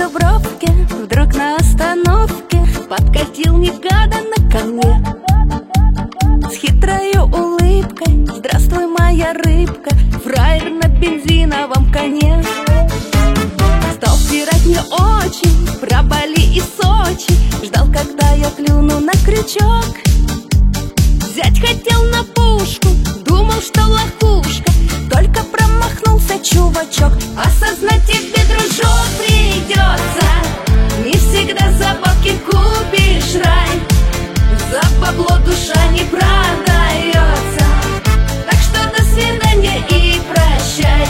Дубровке вдруг на остановке подкатил негаданно ко мне с хитрою улыбкой: «Здравствуй, моя рыбка, фраер на бензиновом коне». Стал втирать мне очень про Бали и Сочи, ждал, когда я клюну на крючок. Взять хотел на пушку, думал, что лохушка, только промахнулся чувачок. Осознать тебе, дружок, придется: не всегда за бабки купишь рай, за бабло душа не продается. Так что до свидания и прощай.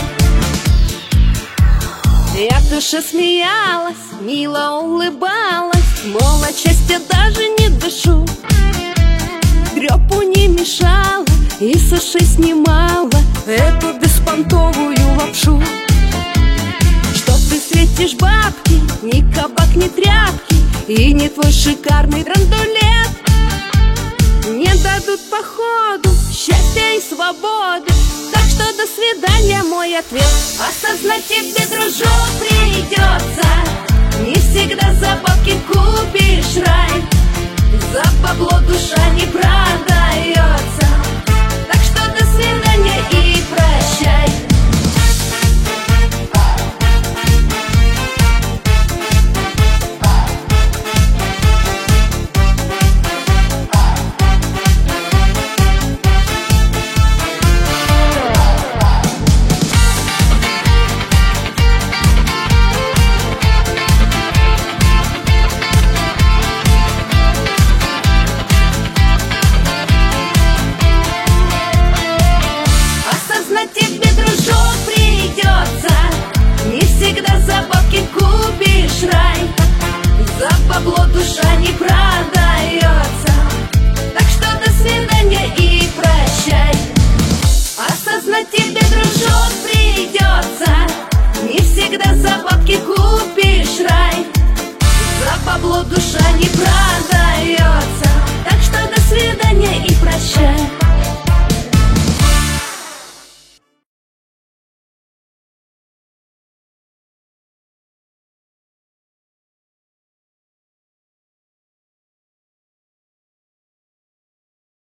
Я в душе смеялась, мило улыбалась, мол, от счастья даже не дышу. Гребу не мешала и с ушей снимала эту беспонтовую лапшу. Что ты светишь бабки, ни кабак, ни тряпки, и не твой шикарный драндулет не дадут походу счастья и свободы. Так что до свидания, мой ответ. Осознать тебе, дружок, придется: не всегда за бабки купишь рай,